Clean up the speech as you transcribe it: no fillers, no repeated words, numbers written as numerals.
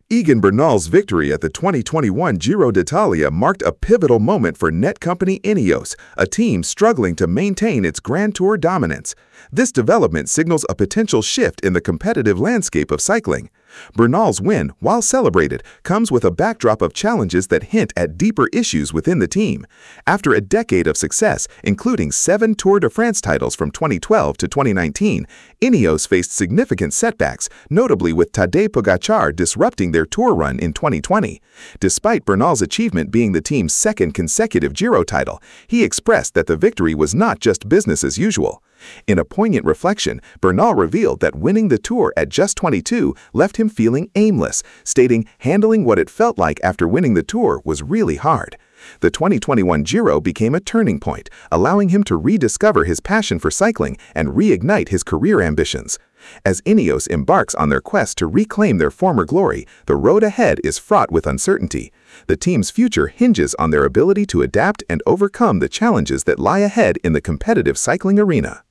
Egan Bernal's victory at the 2021 Giro d'Italia marked a pivotal moment for Netcompany Ineos, a team struggling to maintain its Grand Tour dominance. This development signals a potential shift in the competitive landscape of cycling. Bernal's win, while celebrated, comes with a backdrop of challenges that hint at deeper issues within the team. After a decade of success, including 7 Tour de France titles from 2012 to 2019, Ineos faced significant setbacks, notably with Tadej Pogačar disrupting their Tour run in 2020. Despite Bernal's achievement being the team's second consecutive Giro title, he expressed that the victory was not just business as usual. In a poignant reflection, Bernal revealed that winning the Tour at just 22 left him feeling aimless, stating handling what it felt like after winning the Tour was really hard. The 2021 Giro became a turning point, allowing him to rediscover his passion for cycling and reignite his career ambitions. As Ineos embarks on their quest to reclaim their former glory, the road ahead is fraught with uncertainty. The team's future hinges on their ability to adapt and overcome the challenges that lie ahead in the competitive cycling arena.